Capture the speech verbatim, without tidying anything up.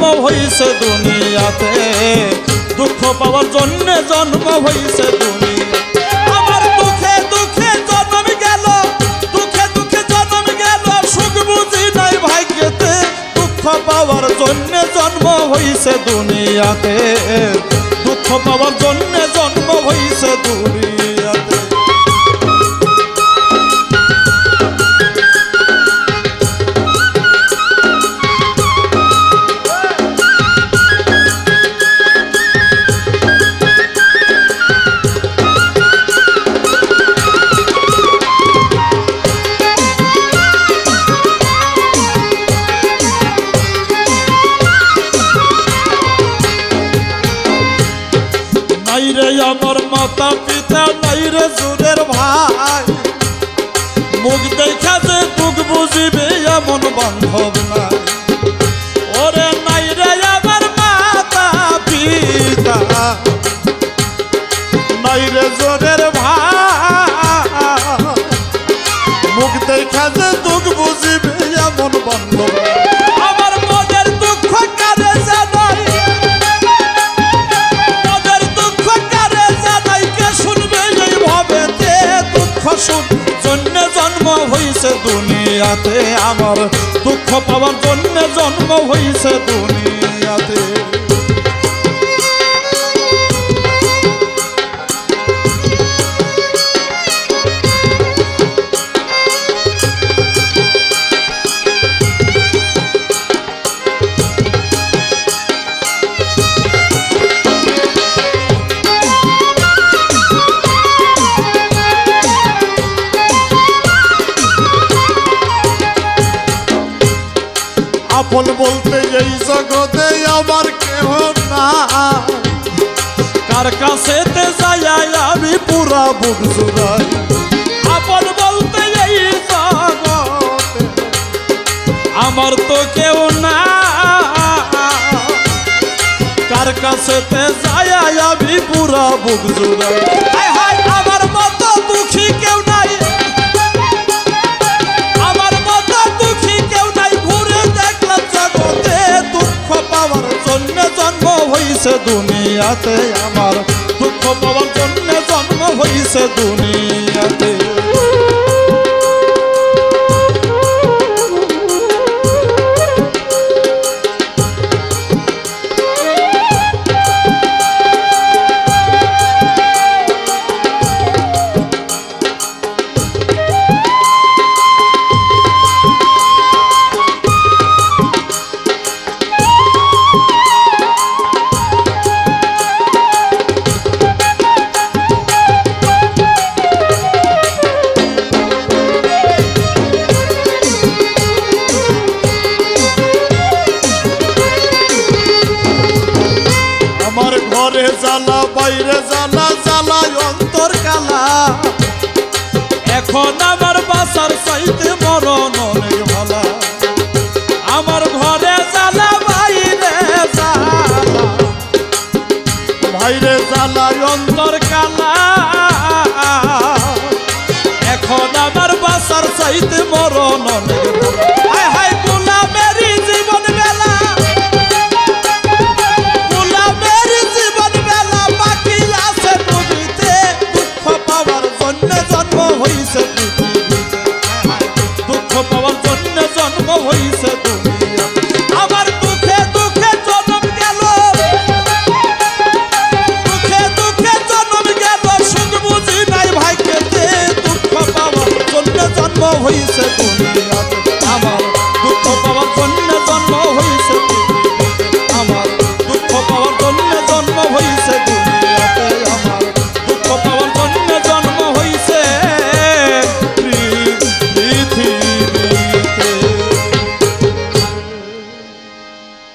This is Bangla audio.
জন্ম হইছে দুনিয়াতে, দুঃখ পাওয়ার জন্য জন্ম হইছে দুনিয়া। আমার দুঃখে দুঃখে জন্ম গেল, দুঃখে দুঃখে জন্ম গেল, সুখ বুঝি নাই ভাগ্যেতে, দুঃখ পাওয়ার জন্য জন্ম হইছে দুনিয়াতে, দুঃখ পাওয়ার জন্য জন্ম হইছে দুনিয়াতে। নাই রে আমার মাতা পিতা, নাই রে জোরের ভাই, মুখ দেখা যে দুঃখ বুঝিবে এমন বান্ধব নাই। ওরে নাই রে আমার মাতা পিতা, নাই রে জোরের ভাই, মুখ দেখা যে দুঃখ বুঝিবে এমন বান্ধব। আমার মনের দুঃখ কারে জানাই, জন্য জন্ম হইছে দুনিয়াতে, আমার দুঃখ পাওয়ার জন্য জন্ম হইছে দুনিয়াতে। আপন বলতে এই জগতে আমার কেহ না, কার কাছেতে যাই আমি পুরা বুক জুড়াই। আপন বলতে এই জগতে আমার তো কেউ না, কার কাছেতে যাই আমি পুরা বুক জুড়াই। হায় হায় আমার মতো দুঃখী কেউ নাই, আমার মতো দুঃখী কেউ নাই, ঘুরে দেখলাম জগতে, দুঃখ পাওয়ার জন্য জন্ম হইছে দুনিয়াতে, আমার দুঃখ পাওয়ার জন্য জন্ম হইছে দুনিয়াতে। ঘরে জ্বালা বাইরে জ্বালা, জ্বালায় অন্তর কালা, এখন আমার বাসার চাইতে মরণ অনেক ভালা। আমার ঘরে জ্বালা বাইরে জ্বালা, বাইরে জ্বালায় অন্তর কালা, এখন আমার বাসার চাইতে মরণ অনেক